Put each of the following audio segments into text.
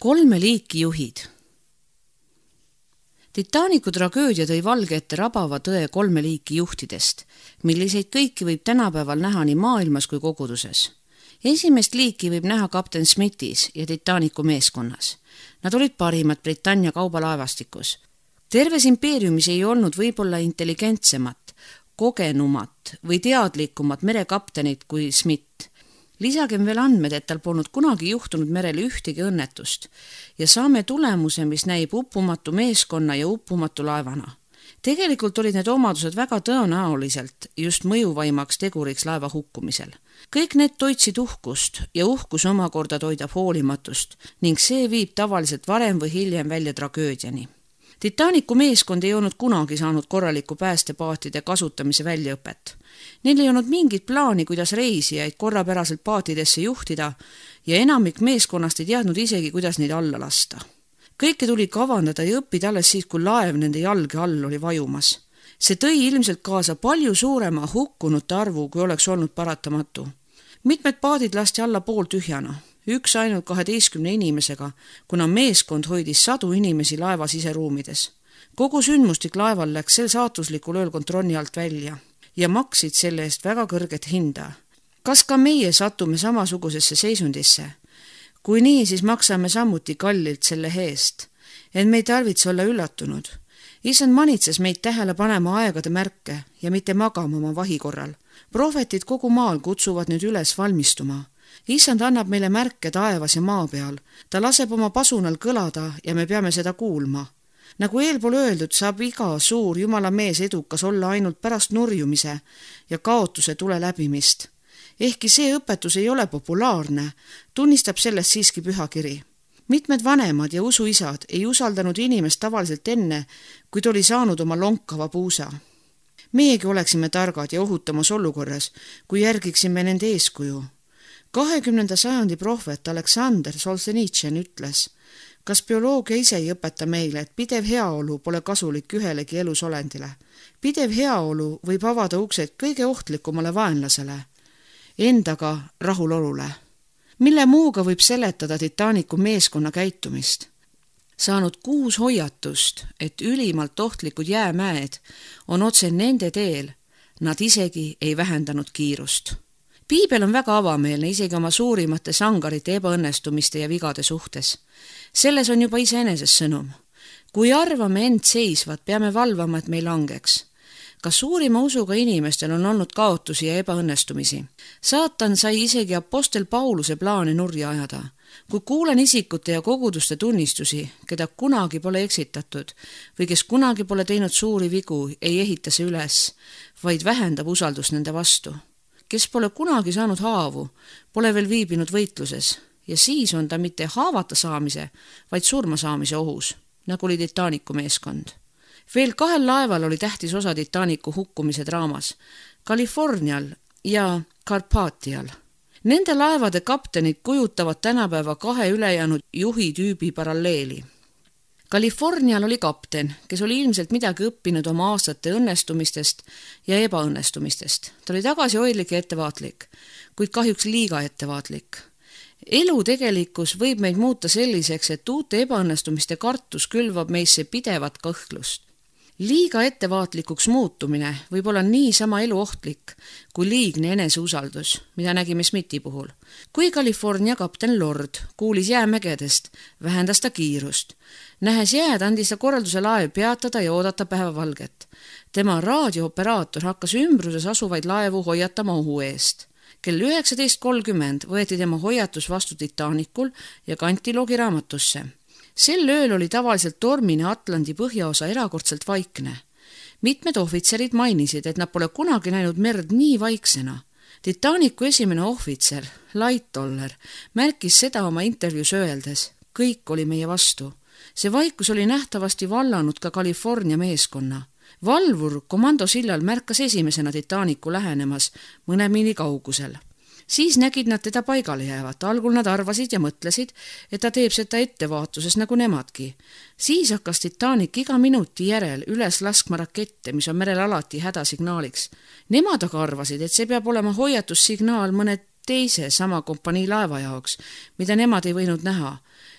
3 liiki juhid. Titanicu tragöödia tõi valge ette rabava tõe 3 liiki juhtidest, milliseid kõiki võib tänapäeval näha nii maailmas kui koguduses. Esimest liiki võib näha kapten Smithis ja Titanicu meeskonnas. Nad olid parimad Britannia kaubalaevastikus. Terves impeeriumis ei olnud võib-olla intelligentsemat, kogenumat või teadlikumat merekaptenit kui Smith. Lisagem veel andmed, et tal polnud kunagi juhtunud merel ühtegi õnnetust ja saame tulemuse, mis näib uppumatu meeskonna ja uppumatu laevana. Tegelikult olid need omadused väga tõenäoliselt just mõjuvaimaks teguriks laeva hukkumisel. Kõik need toitsid uhkust ja uhkus omakorda toidab hoolimatust ning see viib tavaliselt varem või hiljem välja tragöödiani. Titanicu meeskond ei olnud kunagi saanud korraliku päästepaatide kasutamise väljaõpet. Neil ei olnud mingit plaani, kuidas reisijaid korrapäraselt paatidesse juhtida ja enamik meeskonnast ei teadnud isegi, kuidas neid alla lasta. Kõike tuli kavandada ja õppida alles siis, kui laev nende jalge all oli vajumas. See tõi ilmselt kaasa palju suurema hukkunute arvu, kui oleks olnud paratamatu. Mitmed paadid lasti alla pooltühjana, üks ainult 12 inimesega, kuna meeskond hoidis 100 inimesi laeva siseruumides. Kogu sündmustik laeval läks sel saatuslikul ööl kontrolli alt välja ja maksid selle eest väga kõrget hinda. Kas ka meie satume samasugusesse seisundisse? Kui nii, siis maksame samuti kallilt selle eest, et me ei tarvitse olla üllatunud. Issand manitses meid tähele panema aegade märke ja mitte magama oma vahi korral. Prohvetid kogu maal kutsuvad nüüd üles valmistuma. Issand annab meile märke taevas ja maa peal. Ta laseb oma pasunal kõlada ja me peame seda kuulma. Nagu eelpool öeldud, saab iga suur jumala mees edukas olla ainult pärast nurjumise ja kaotuse tule läbimist. Ehkki see õpetus ei ole populaarne, tunnistab sellest siiski pühakiri. Mitmed vanemad ja usuisad ei usaldanud inimest tavaliselt enne, kui ta oli saanud oma lonkava puusa. Meiegi oleksime targad ja ohutamas olukorras, kui järgiksime nende eeskuju. 20. sajandi prohvet Aleksander Solženitsyn ütles, kas bioloogia ise ei õpeta meile, et pidev heaolu pole kasulik ühelegi elusolendile. Pidev heaolu võib avada uksed kõige ohtlikumale vaenlasele, endaga rahulolule. Mille muuga võib seletada Titanicu meeskonna käitumist? Saanud 6 hoiatust, et ülimalt ohtlikud jäämäed on otse nende teel, nad isegi ei vähendanud kiirust. Piibel on väga avameelne isegi oma suurimate sangarite ebaõnnestumiste ja vigade suhtes. Selles on juba iseenesest sõnum. Kui arvame end seisvat, peame valvama, et meil langeks. Ka suurima usuga inimestel on olnud kaotusi ja ebaõnnestumisi. Saatan sai isegi apostel Pauluse plaane nurja ajada. Kui kuulen isikute ja koguduste tunnistusi, keda kunagi pole eksitatud või kes kunagi pole teinud suuri vigu, ei ehita see üles, vaid vähendab usaldust nende vastu. Kes pole kunagi saanud haavu, pole veel viibinud võitluses ja siis on ta mitte haavata saamise, vaid surma saamise ohus, nagu oli Titanicu meeskond. Veel 2 laeval oli tähtis osa Titanicu hukkumise draamas, Californial ja Carpathial. Nende laevade kaptenid kujutavad tänapäeva 2 ülejäänud juhi tüübi paralleeli. Californial oli kapten, kes oli ilmselt midagi õppinud oma aastate õnnestumistest ja ebaõnnestumistest. Ta oli tagasihoidlik ja ettevaatlik, kuid kahjuks liiga ettevaatlik. Elu tegelikkus võib meid muuta selliseks, et uute ebaõnnestumiste kartus külvab meisse pidevat kõhklust. Liiga ettevaatlikuks muutumine võib olla niisama eluohtlik kui liigne eneseusaldus, mida nägime Smithi puhul. Kui California kapten Lord kuulis jäämägedest, vähendas ta kiirust. Nähes jääd, andis ta korralduse laev peatada ja oodata päevavalget. Tema raadiooperaator hakkas ümbruses asuvaid laevu hoiatama ohu eest. Kell 19.30 võeti tema hoiatus vastu Titanicul ja kanti logiraamatusse. Sel ööl oli tavaliselt tormine Atlandi põhjaosa erakordselt vaikne. Mitmed ohvitserid mainisid, et nad pole kunagi näinud merd nii vaiksena. Titanicu esimene ohvitser, Lightoller, märkis seda oma intervjuus öeldes, kõik oli meie vastu. See vaikus oli nähtavasti vallanud ka California meeskonna. Valvur komandosillal märkas esimesena Titanicu lähenemas mõne miili kaugusel. Siis nägid nad teda paigale jäävat. Algul nad arvasid ja mõtlesid, et ta teeb seda ettevaatuses nagu nemadki. Siis hakkas Titanic iga minuti järel üles laskma rakette, mis on merel alati hädasignaaliks. Nemad aga arvasid, et see peab olema hoiatussignaal mõne teise sama kompanii laeva jaoks, mida nemad ei võinud näha.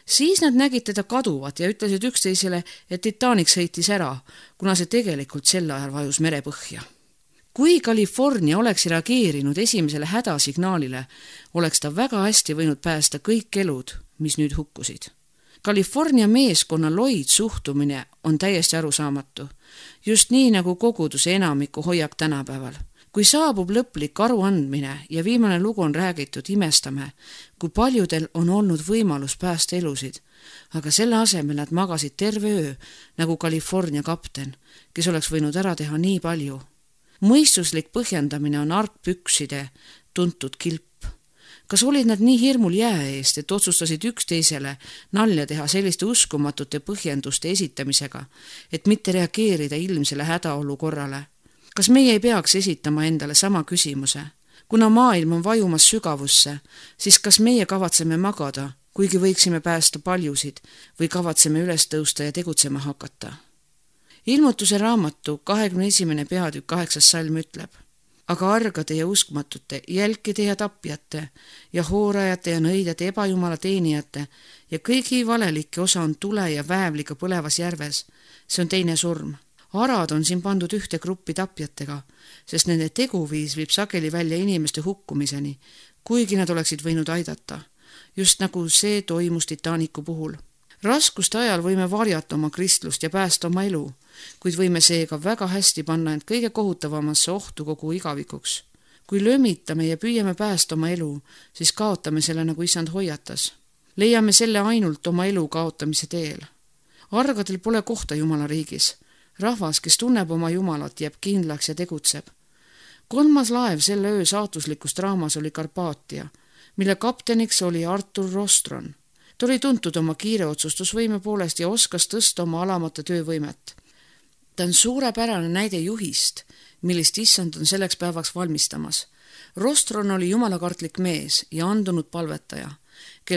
Siis nad nägid teda kaduvat ja ütlesid üksteisele, et Titanic sõitis ära, kuna see tegelikult sel ajal vajus merepõhja. Kui California oleks reageerinud esimesele hädasignaalile, oleks ta väga hästi võinud päästa kõik elud, mis nüüd hukkusid. California meeskonna loid suhtumine on täiesti arusaamatu, just nii nagu koguduse enamiku hoiak tänapäeval. Kui saabub lõplik aruandmine ja viimane lugu on räägitud, imestame, kui paljudel on olnud võimalus päästa elusid, aga selle asemel nad magasid terve öö nagu California kapten, kes oleks võinud ära teha nii palju. Mõistuslik põhjendamine on argpükside tuntud kilp. Kas olid nad nii hirmul jää eest, et otsustasid üksteisele nalja teha selliste uskumatute põhjenduste esitamisega, et mitte reageerida ilmsele hädaolukorrale? Kas meie ei peaks esitama endale sama küsimuse? Kuna maailm on vajumas sügavusse, siis kas meie kavatseme magada, kuigi võiksime päästa paljusid, või kavatseme üles tõusta ja tegutsema hakata? Ilmutuse raamatu 21. peatükk 8. salm ütleb: aga argade ja uskmatute, jälkide ja tapjate ja hoorajate ja nõidjate ebajumala teenijate ja kõigi valelike osa on tule ja väävliga põlevas järves. See on teine surm. Arad on siin pandud ühte gruppi tapjatega, sest nende teguviis viib sageli välja inimeste hukkumiseni, kuigi nad oleksid võinud aidata. Just nagu see toimus Titanicu puhul. Raskuste ajal võime varjata oma kristlust ja päästa oma elu, kuid võime seega väga hästi panna end kõige kohutavamasse ohtu kogu igavikuks. Kui lömitame ja püüame päästa oma elu, siis kaotame selle, nagu Issand hoiatas. Leiame selle ainult oma elu kaotamise teel. Argadel pole kohta Jumala riigis. Rahvas, kes tunneb oma Jumalat, jääb kindlaks ja tegutseb. 3. laev selle öö saatuslikust raamas oli Carpathia, mille kapteniks oli Arthur Rostron. Ta oli tuntud oma kiire otsustusvõime poolest ja oskas tõsta oma alamate töövõimet. Ta on suurepärane näide juhist, millist Issand on selleks päevaks valmistamas. Rostron oli jumalakartlik mees ja andunud palvetaja. Kell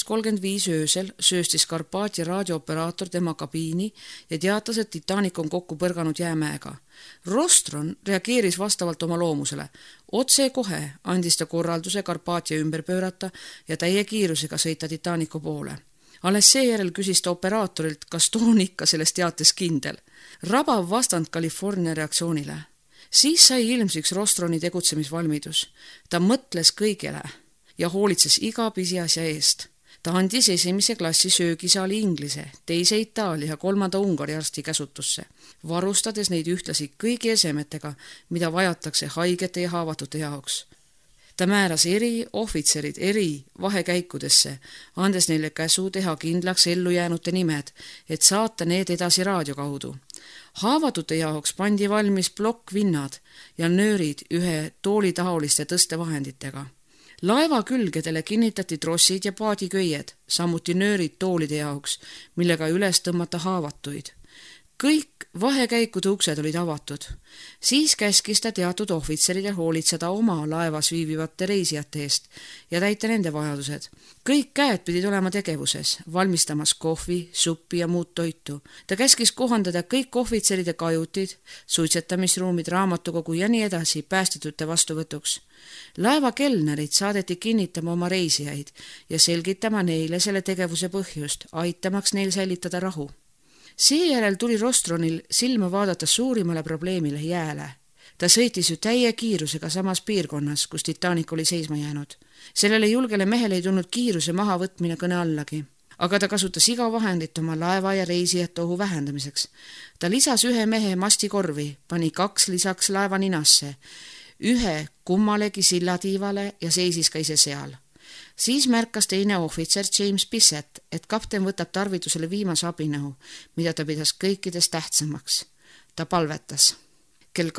12.35 öösel sööstis Carpathia raadiooperaator tema kabiini ja teatas, et Titanic on kokku põrganud jäämäega. Rostron reageeris vastavalt oma loomusele. Otse kohe andis ta korralduse Carpathia ümber pöörata ja täie kiirusega sõita Titanicu poole. Alles seejärel küsis ta operaatorilt, kas too on ikka selles teates kindel. Rabav vastand California reaktsioonile. Siis sai ilmsiks Rostroni tegutsemisvalmidus. Ta mõtles kõigele ja hoolitses iga pisiasja eest. Ta andis 1. klassi söögisaali Inglise, 2. Itaalia ja 3. Ungari arsti käsutusse, varustades neid ühtlasi kõigi esemetega, mida vajatakse haigete ja haavatute jaoks. Ta määras eri ohvitserid eri vahekäikudesse, andes neile käsu teha kindlaks ellujäänute nimed, et saata need edasi raadio kaudu. Haavatute jaoks pandi valmis plokkvinnad ja nöörid ühe toolitaoliste tõstevahenditega. Laeva külgedele kinnitati trossid ja paadiköied, samuti nöörid toolide jaoks, millega üles tõmmata haavatuid. Kõik vahekäikude uksed olid avatud. Siis käskis ta teatud ohvitseridel hoolitseda oma laevas viivivate reisijate eest ja täita nende vajadused. Kõik käed pidid olema tegevuses, valmistamas kohvi, suppi ja muud toitu. Ta käskis kohandada kõik ohvitseride kajutid, suitsetamisruumid, raamatukogu ja nii edasi päästetute vastuvõtuks. Laeva kelnerid saadeti kinnitama oma reisijaid ja selgitama neile selle tegevuse põhjust, aitamaks neil säilitada rahu. Seejärel tuli Rostronil silma vaadata suurimale probleemile jääle. Ta sõitis ju täie kiirusega samas piirkonnas, kus Titanic oli seisma jäänud. Sellele julgele mehele ei tulnud kiiruse mahavõtmine kõne allagi, aga ta kasutas iga vahendit oma laeva ja reisijate ohu vähendamiseks. Ta lisas ühe mehe mastikorvi, pani 2 lisaks laeva ninasse, ühe kummalegi sillatiivale ja seisis ka ise seal. Siis märkas teine ohvitser James Bissett, et kapten võtab tarvitusele viimase abinõu, mida ta pidas kõikidest tähtsamaks. Ta palvetas. Kell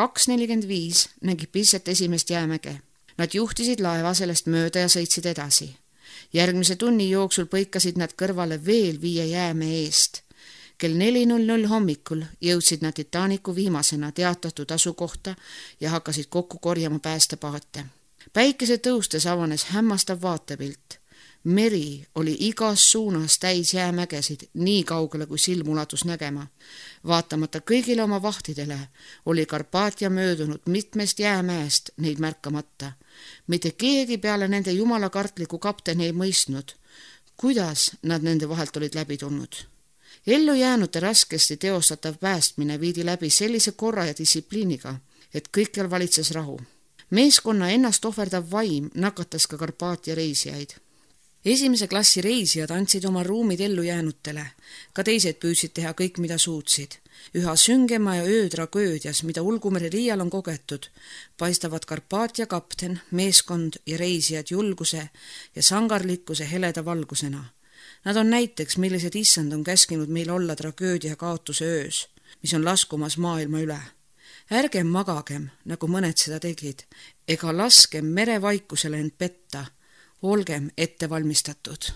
2.45 nägi Bissett esimest jäämäge. Nad juhtisid laeva sellest mööda ja sõitsid edasi. Järgmise tunni jooksul põikasid nad kõrvale veel 5 jäämäe eest. Kell 4.00 hommikul jõudsid nad Titanicu viimasena teatatud asukohta ja hakkasid kokku korjama päästepaate. Päikese tõustes avanes hämmastav vaatepilt. Meri oli igas suunas täis jäämägesid, nii kaugele kui silm ulatus nägema. Vaatamata kõigile oma vahtidele oli Carpathia möödunud mitmest jäämäest neid märkamata. Mitte keegi peale nende jumalakartliku kapteni ei mõistnud, kuidas nad nende vahelt olid läbi tulnud. Ellujäänute raskesti teostatav päästmine viidi läbi sellise korra ja distsipliiniga, et kõikjal valitses rahu. Meeskonna ennast ohverdav vaim nakatas ka Karpaatia reisijaid. Esimese klassi reisijad andsid oma ruumid ellujäänutele, ka teised püüdsid teha kõik, mida suutsid. Üha süngema ja öötragöödias, mida Ulgumere Riial on kogetud, paistavad Karpaatia kapten, meeskond ja reisijad julguse ja sangarlikkuse heleda valgusena. Nad on näiteks, millised issand on käskinud meil olla tragöödia kaotuse öös, mis on laskumas maailma üle. Ärgem magagem, nagu mõned seda tegid, ega laskem merevaikusele end petta, olgem ettevalmistatud.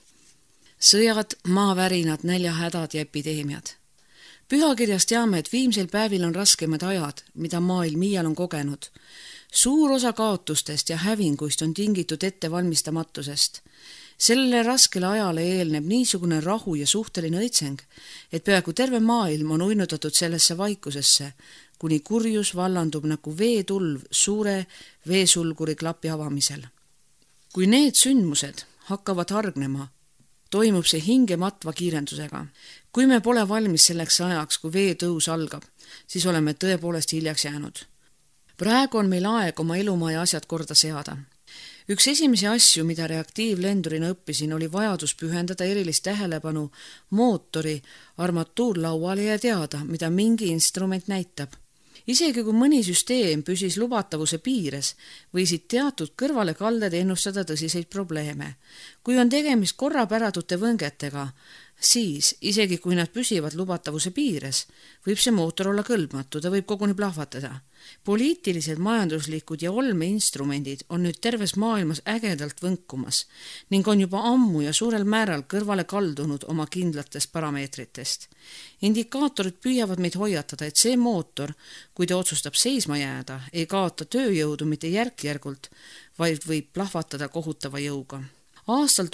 Sõjad, maavärinad, näljahädad ja epideemiad. Pühakirjast teame, et viimsel päevil on raskemad ajad, mida maailm iial on kogenud. Suur osa kaotustest ja hävinguist on tingitud ettevalmistamatusest. Sellele raskele ajale eelneb niisugune rahu ja suhteline õitseng, et peaaegu terve maailm on uinutatud sellesse vaikusesse, kuni kurjus vallandub nagu veetulv suure veesulguri klapi avamisel. Kui need sündmused hakkavad hargnema, toimub see hingematva kiirendusega. Kui me pole valmis selleks ajaks, kui veetõus algab, siis oleme tõepoolest hiljaks jäänud. Praegu on meil aeg oma elumaa ja asjad korda seada. Üks esimesi asju, mida reaktiivlendurina õppisin, oli vajadus pühendada erilist tähelepanu mootori armatuurlauale ja teada, mida mingi instrument näitab. Isegi kui mõni süsteem püsis lubatavuse piires, võisid teatud kõrvalekalded ennustada tõsiseid probleeme. Kui on tegemist korrapäratute võngetega, siis isegi kui nad püsivad lubatavuse piires, võib see mootor olla kõlbmatu, ta võib koguni plahvatada. Poliitilised, majanduslikud ja olmeinstrumendid on nüüd terves maailmas ägedalt võnkumas ning on juba ammu ja suurel määral kõrvale kaldunud oma kindlatest parameetritest. Indikaatorid püüavad meid hoiatada, et see mootor, kui ta otsustab seisma jääda, ei kaota tööjõudu mitte järk-järgult, vaid võib plahvatada kohutava jõuga. Aastal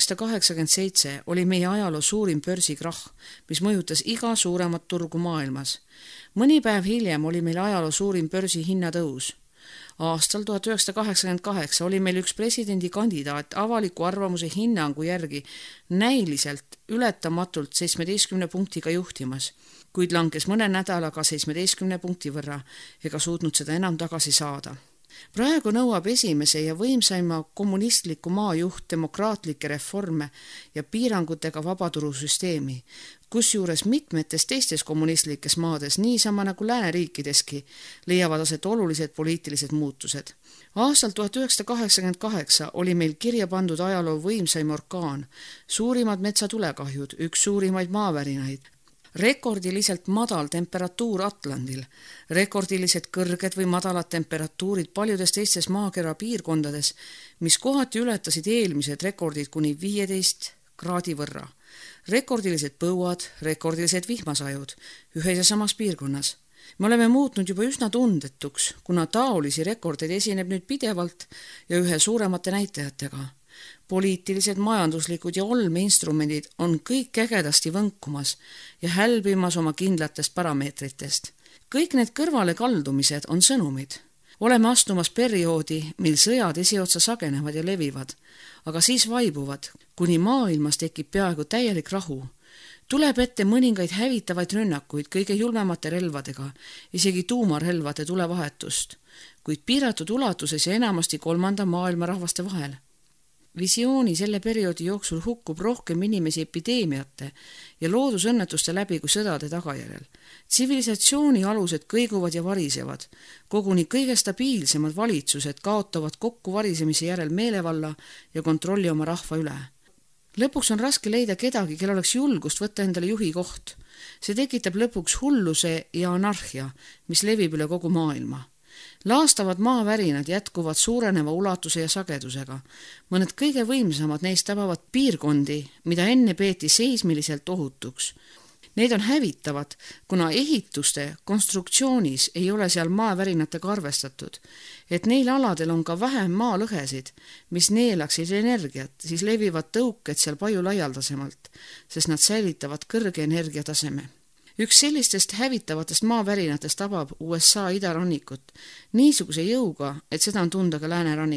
1987 oli meie ajaloo suurim börsikrahh, mis mõjutas iga suuremat turgu maailmas. Mõni päev hiljem oli meil ajaloo suurim börsi hinnatõus. Aastal 1988 oli meil üks presidendikandidaat avaliku arvamuse hinnangu järgi näiliselt ületamatult 17 punktiga juhtimas, kuid langes mõne nädalaga 17 punkti võrra ega suutnud seda enam tagasi saada. Praegu nõuab esimese ja võimsaima kommunistliku maajuht demokraatlikke reforme ja piirangutega vabaturusüsteemi, kusjuures mitmetes teistes kommunistlikes maades, niisama nagu lääneriikideski, leiavad aset olulised poliitilised muutused. Aastal 1988 oli meil kirja pandud ajaloo võimsaim orkaan, suurimad metsatulekahjud, üks suurimaid maavärinaid, rekordiliselt madal temperatuur Atlandil, rekordilised kõrged või madalad temperatuurid paljudes teistes maakera piirkondades, mis kohati ületasid eelmised rekordid kuni 15 kraadi võrra. Rekordilised põuad, rekordilised vihmasajud ühes ja samas piirkonnas. Me oleme muutnud juba üsna tundetuks, kuna taolisi rekordeid esineb nüüd pidevalt ja ühe suuremate näitajatega. Poliitilised, majanduslikud ja olmeinstrumendid on kõik ägedasti võnkumas ja hälbimas oma kindlatest parameetritest. Kõik need kõrvalekaldumised on sõnumid. Oleme astumas perioodi, mil sõjad esiotsa sagenevad ja levivad, aga siis vaibuvad, kuni maailmas tekib peaaegu täielik rahu. Tuleb ette mõningaid hävitavaid rünnakuid kõige julmemate relvadega, isegi tuumarelvade tulevahetust, kuid piiratud ulatuses ja enamasti kolmanda maailma rahvaste vahel. Visiooni selle perioodi jooksul hukkub rohkem inimesi epideemiate ja loodusõnnetuste läbi kui sõdade tagajärjel. Tsivilisatsiooni alused kõiguvad ja varisevad. Koguni kõige stabiilsemad valitsused kaotavad kokkuvarisemise järel meelevalla ja kontrolli oma rahva üle. Lõpuks on raske leida kedagi, kel oleks julgust võtta endale juhi koht. See tekitab lõpuks hulluse ja anarhia, mis levib üle kogu maailma. Laastavad maavärinad jätkuvad suureneva ulatuse ja sagedusega. Mõned kõige võimsamad neist tabavad piirkondi, mida enne peeti seismiliselt ohutuks. Need on hävitavad, kuna ehituste konstruktsioonis ei ole seal maavärinatega arvestatud, et neil aladel on ka vähem maalõhesid, mis neelaksid energiat, siis levivad tõuked seal palju laialdasemalt, sest nad säilitavad kõrge energiataseme. Üks sellistest hävitavatest maavärinatest tabab USA idarannikut niisuguse jõuga, et seda on tunda ka läänerannikul.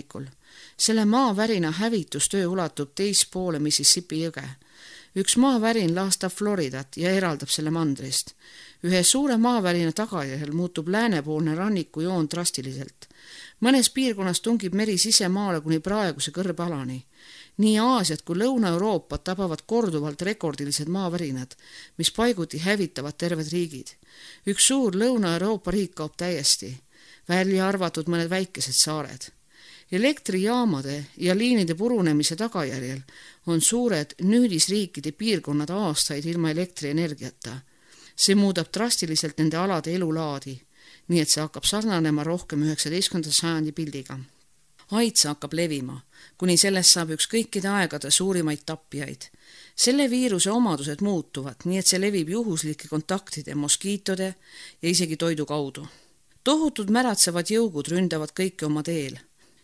Selle maavärina hävitustöö ulatub teispoole Mississippi jõge. Üks maavärin laastab Floridat ja eraldab selle mandrist. Ühe suure maavärina tagajärjel muutub läänepoolne rannikujoon drastiliselt. Mõnes piirkonnas tungib meri sisemaale kuni praeguse kõrbalani. Nii Aasiat kui Lõuna-Euroopat tabavad korduvalt rekordilised maavärinad, mis paiguti hävitavad terved riigid. Üks suur Lõuna-Euroopa riik kaob täiesti, välja arvatud mõned väikesed saared. Elektrijaamade ja liinide purunemise tagajärjel on suured nüüdisriikide piirkonnad aastaid ilma elektrienergiata. See muudab drastiliselt nende alade elulaadi, nii et see hakkab sarnanema rohkem 19. sajandi pildiga. AIDS hakkab levima, kuni sellest saab üks kõikide aegade suurimaid tapjaid. Selle viiruse omadused muutuvad, nii et see levib juhuslike kontaktide, moskiitode ja isegi toidu kaudu. Tohutud märatsevad jõugud ründavad kõike oma teel.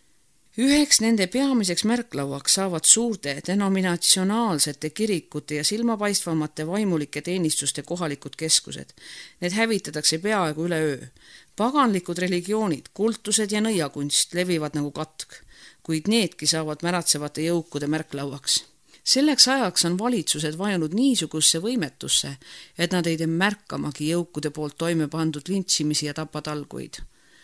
Üheks nende peamiseks märklauaks saavad suurte denominatsionaalsete kirikute ja silmapaistvamate vaimulike teenistuste kohalikud keskused. Need hävitatakse peaaegu üleöö. Paganlikud religioonid, kultused ja nõiakunst levivad nagu katk, kuid needki saavad märatsevate jõukude märklauaks. Selleks ajaks on valitsused vajunud niisugusse võimetusse, et nad ei tee märkamagi jõukude poolt toime pandud lintsimisi ja tapatalguid.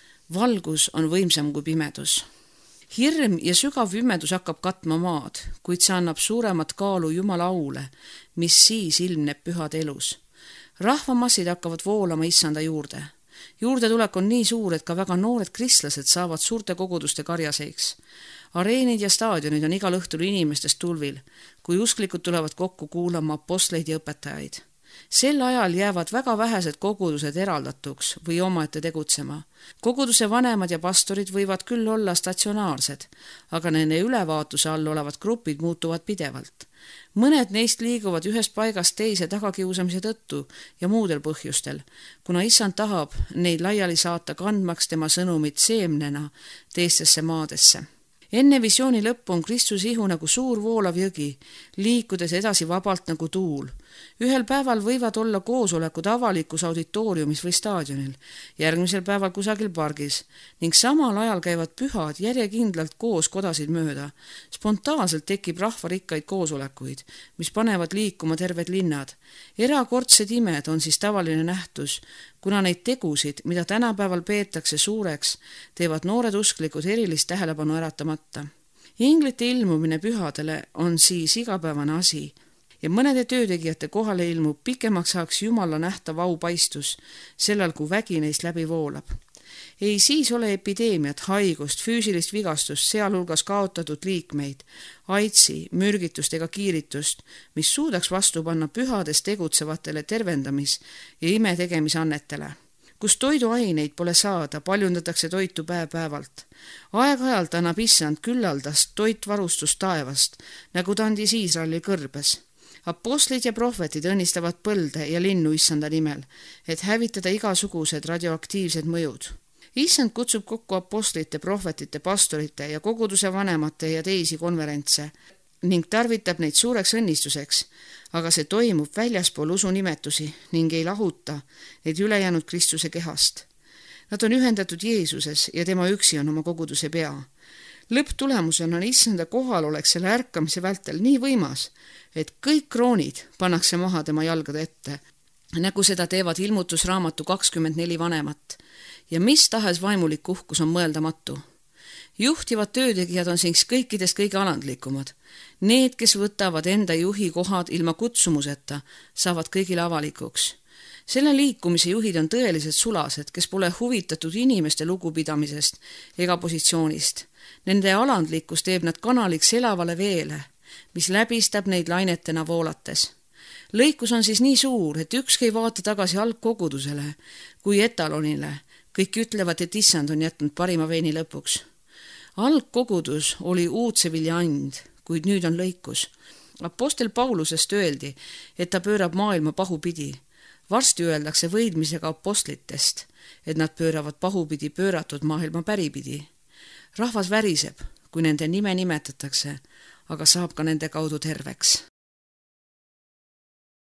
Valgus on võimsam kui pimedus. Hirm ja sügav pimedus hakkab katma maad, kuid see annab suuremat kaalu Jumala aule, mis siis ilmneb pühade elus. Rahvamassid hakkavad voolama issanda juurde. Juurdetulek on nii suur, et ka väga noored kristlased saavad suurte koguduste karjaseiks. Areenid ja staadionid on igal õhtul inimestest tulvil, kui usklikud tulevad kokku kuulama apostleid ja õpetajaid. Sel ajal jäävad väga vähesed kogudused eraldatuks või omaette tegutsema. Koguduse vanemad ja pastorid võivad küll olla statsionaarsed, aga nende ülevaatuse all olevad grupid muutuvad pidevalt. Mõned neist liiguvad ühest paigast teise tagakiusamise tõttu ja muudel põhjustel, kuna issand tahab neid laiali saata kandmaks tema sõnumit seemnena teistesse maadesse. Enne visiooni lõppu on Kristus ihu nagu suur voolav jõgi, liikudes edasi vabalt nagu tuul. Ühel päeval võivad olla koosolekud avalikus auditooriumis või staadionil, järgmisel päeval kusagil pargis ning samal ajal käivad pühad järjekindlalt koos kodasid mööda. Spontaanselt tekib rahvarikkaid koosolekuid, mis panevad liikuma terved linnad. Erakordsed imed on siis tavaline nähtus, kuna neid tegusid, mida tänapäeval peetakse suureks, teevad noored usklikud erilist tähelepanu äratamata. Inglite ilmumine pühadele on siis igapäevane asi ja mõnede töötegijate kohale ilmub pikemaks ajaks Jumala nähtav aupaistus, sellal kui vägi neist läbi voolab. Ei siis ole epideemiat, haigust, füüsilist vigastust, sealhulgas kaotatud liikmeid, AIDSi, mürgitust ega kiiritust, mis suudaks vastu panna pühades tegutsevatele tervendamis- ja imetegemisannetele. Kus toiduaineid pole saada, paljundatakse toitu päev-päevalt. Aeg-ajalt annab issand küllaldast toitvarustust taevast, nagu ta andis Iisraeli kõrbes. Apostlid ja prohvetid õnnistavad põlde ja linnu issanda nimel, et hävitada igasugused radioaktiivsed mõjud. Issand kutsub kokku apostlite, prohvetite, pastorite ja koguduse vanemate ja teisi konverentse ning tarvitab neid suureks õnnistuseks, aga see toimub väljaspool usunimetusi ning ei lahuta neid ülejäänud Kristuse kehast. Nad on ühendatud Jeesuses ja tema üksi on oma koguduse pea. Lõpptulemusena on issanda kohalolek selle ärkamise vältel nii võimas, et kõik kroonid pannakse maha tema jalgade ette, nagu seda teevad ilmutusraamatu 24 vanemat. Ja mis tahes vaimulik uhkus on mõeldamatu. Juhtivad töötegijad on siis kõikidest kõige alandlikumad. Need, kes võtavad enda juhi kohad ilma kutsumuseta, saavad kõigile avalikuks. Selle liikumise juhid on tõelised sulased, kes pole huvitatud inimeste lugupidamisest ega positsioonist. Nende alandlikkus teeb nad kanaliks elavale veele, mis läbistab neid lainetena voolates. Lõikus on siis nii suur, et ükski ei vaata tagasi algkogudusele kui etalonile. Kõik ütlevad, et issand on jätnud parima veini lõpuks. Algkogudus oli uudsevilja and, kuid nüüd on lõikus. Apostel Paulusest öeldi, et ta pöörab maailma pahupidi. Varsti öeldakse võidmisega apostlitest, et nad pööravad pahupidi pööratud maailma päripidi. Rahvas väriseb, kui nende nime nimetatakse, aga saab ka nende kaudu terveks.